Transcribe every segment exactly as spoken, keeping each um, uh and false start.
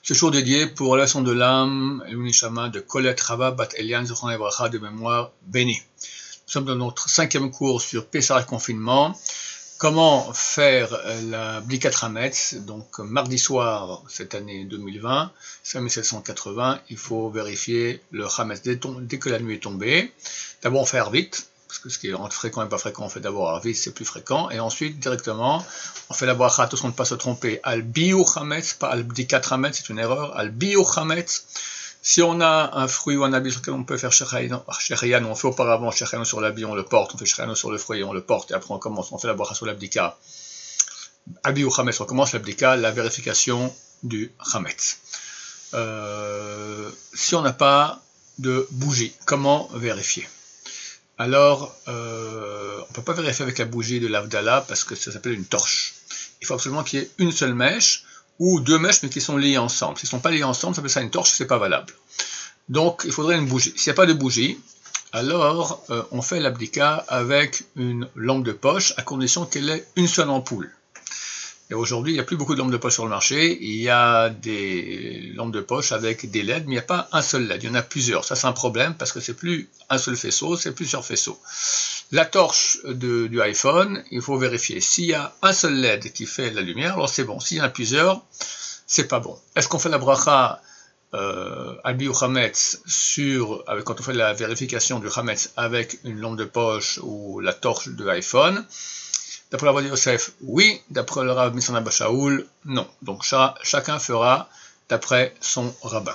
Ce jour dédié pour la leçon de l'âme, l'Unishama de Colette Rava Bat Elian Zochron Evracha de mémoire bénie. Nous sommes dans notre cinquième cours sur Pessah et confinement. Comment faire la Bdikat Hametz, donc mardi soir cette année deux mille vingt, cinq mille sept cent quatre-vingts, il faut vérifier le Hametz dès, dès que la nuit est tombée. D'abord on fait Arvit, parce que ce qui est fréquent et pas fréquent, on fait d'abord Arvit, c'est plus fréquent, et ensuite directement on fait la bracha, attention de ne pas se tromper, al biu Hametz, pas al Bdikat Hametz, c'est une erreur, al biu Hametz. Si on a un fruit ou un habit sur lequel on peut faire Shechian, on fait auparavant Shechian sur l'habit, on le porte, on fait Shechian sur le fruit, on le porte, et après on commence, on fait la bracha sur l'abdika. Habit ou Hametz, on commence l'abdika, la vérification du Hametz. Euh, si on n'a pas de bougie, comment vérifier? Alors, euh, on ne peut pas vérifier avec la bougie de l'Avdallah parce que ça s'appelle une torche. Il faut absolument qu'il y ait une seule mèche, ou deux mèches mais qui sont liées ensemble. S'ils ne sont pas liés ensemble, ça s'appelle ça une torche, c'est pas valable. Donc il faudrait une bougie. S'il n'y a pas de bougie, alors euh, on fait l'abdika avec une lampe de poche à condition qu'elle ait une seule ampoule. Et aujourd'hui, il n'y a plus beaucoup de lampes de poche sur le marché, il y a des lampes de poche avec des L E D, mais il n'y a pas un seul L E D, il y en a plusieurs. Ça c'est un problème parce que c'est plus un seul faisceau, c'est plusieurs faisceaux. La torche de, du iPhone, il faut vérifier. S'il y a un seul L E D qui fait la lumière, alors c'est bon. S'il y en a plusieurs, c'est pas bon. Est-ce qu'on fait la bracha euh, Albi ou Hametz sur, avec, quand on fait la vérification du Hametz avec une lampe de poche ou la torche de iPhone? D'après le Rav Yosef, oui. D'après le Rav Misana Bashaoul, non. Donc cha, chacun fera d'après son rabbin.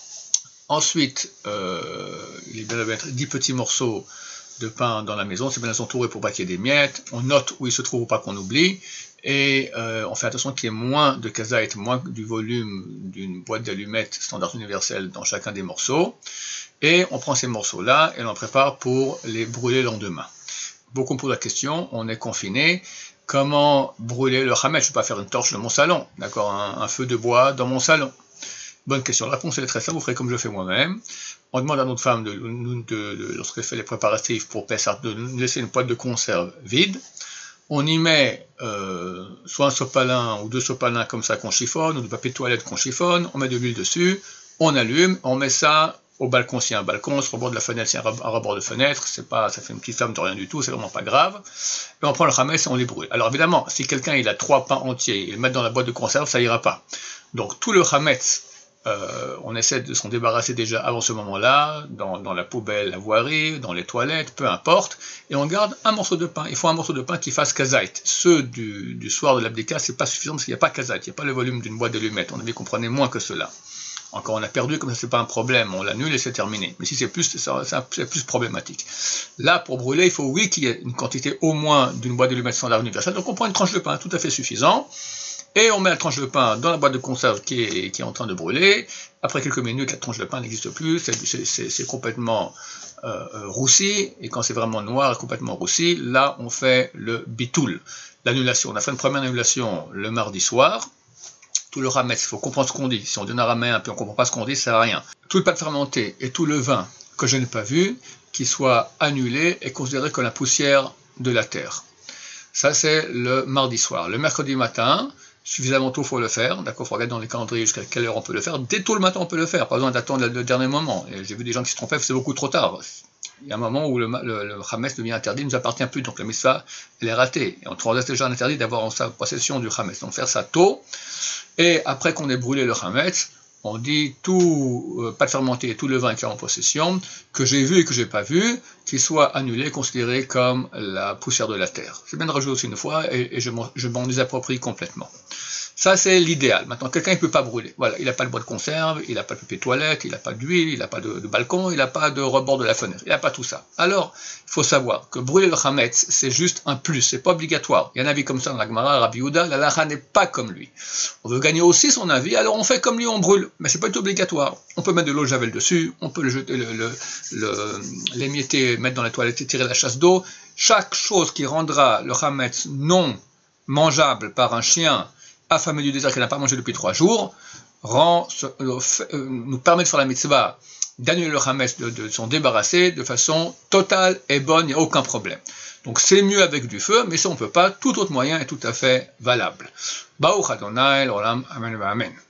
Ensuite, euh, il est bien de mettre dix petits morceaux de pain dans la maison, c'est bien entouré pour pas qu'il y ait des miettes, on note où il se trouve pour pas qu'on oublie, et euh, on fait attention qu'il y ait moins de kazait, moins du volume d'une boîte d'allumettes standard universelle dans chacun des morceaux, et on prend ces morceaux-là et on en prépare pour les brûler le lendemain. Beaucoup me posent la question, on est confiné, comment brûler le Hametz? Je ne vais pas faire une torche dans mon salon, d'accord, un, un feu de bois dans mon salon. Bonne question. La réponse elle est très simple, vous ferez comme je fais moi-même. On demande à notre femme, de, de, de, de, lorsqu'elle fait les préparatifs pour Pessah, de nous laisser une boîte de conserve vide. On y met euh, soit un sopalin ou deux sopalins comme ça qu'on chiffonne, ou du papier de toilette qu'on chiffonne, on met de l'huile dessus, on allume, on met ça au balcon s'il y a un balcon, sur le bord de la fenêtre s'il y a un rebord de fenêtre, c'est pas, ça fait une petite flamme de rien du tout, c'est vraiment pas grave. Et on prend le Hametz et on les brûle. Alors évidemment, si quelqu'un il a trois pains entiers, il le met dans la boîte de conserve, ça ira pas. Donc tout le Hametz, Euh, on essaie de s'en débarrasser déjà avant ce moment-là, dans, dans la poubelle, la voirie, dans les toilettes, peu importe, et on garde un morceau de pain. Il faut un morceau de pain qui fasse kazait. Ceux du, du soir de l'abdika, c'est pas suffisant parce qu'il n'y a pas kazait, il n'y a pas le volume d'une boîte d'allumettes. On avait qu'on prenait moins que cela. Encore, on a perdu, comme ça c'est pas un problème, on l'annule et c'est terminé. Mais si c'est plus, c'est plus problématique. Là, pour brûler, il faut oui qu'il y ait une quantité au moins d'une boîte d'allumettes standard universelle. Donc on prend une tranche de pain tout à fait suffisant. Et on met la tranche de pain dans la boîte de conserve qui est, qui est en train de brûler. Après quelques minutes, la tranche de pain n'existe plus, c'est complètement euh, roussi. Et quand c'est vraiment noir et complètement roussi, là on fait le bitoul, l'annulation. On a fait une première annulation le mardi soir. Tout le Hametz, il faut comprendre ce qu'on dit. Si on donne un ramen et puis on ne comprend pas ce qu'on dit, ça ne sert à rien. Tout le pâte fermenté et tout le vin que je n'ai pas vu, qui soit annulé, est considéré comme la poussière de la terre. Ça c'est le mardi soir. Le mercredi matin, suffisamment tôt, il faut le faire, d'accord, il faut regarder dans les calendriers jusqu'à quelle heure on peut le faire, dès tôt le matin on peut le faire, pas besoin d'attendre le dernier moment, et j'ai vu des gens qui se trompaient, c'est beaucoup trop tard, il y a un moment où le, le, le Hametz devient interdit, il ne nous appartient plus, donc la mitzvah, elle est ratée, et on trouve déjà un interdit d'avoir en sa possession du Hametz, donc faire ça tôt, et après qu'on ait brûlé le Hametz, on dit tout euh, pâte fermenté et tout le vin qui est en possession, que j'ai vu et que j'ai pas vu, qu'il soit annulé, considéré comme la poussière de la terre. C'est bien de rajouter aussi une fois et, et je m'en désapproprie complètement. Ça, c'est l'idéal. Maintenant, quelqu'un ne peut pas brûler. Voilà, il n'a pas de boîte de conserve, il n'a pas de papier de toilette, il n'a pas d'huile, il n'a pas de, de balcon, il n'a pas de rebord de la fenêtre, il n'a pas tout ça. Alors, il faut savoir que brûler le Hametz, c'est juste un plus, c'est pas obligatoire. Il y a un avis comme ça dans la Gemara, Rabbi Yehuda, la Lacha n'est pas comme lui. On veut gagner aussi son avis, alors on fait comme lui, on brûle, mais c'est pas tout obligatoire. On peut mettre de l'eau de javel dessus, on peut le jeter, le, le, le, l'émietter, mettre dans la toilette et tirer la chasse d'eau. Chaque chose qui rendra le Hametz non mangeable par un chien affamé du désert qui n'a pas mangé depuis trois jours, rend, euh, euh, nous permet de faire la mitzvah, d'annuler le Hametz, de, de s'en débarrasser de façon totale et bonne, il n'y a aucun problème. Donc c'est mieux avec du feu, mais si on ne peut pas, tout autre moyen est tout à fait valable. Baruch Adonai, l'olam, amen, amen.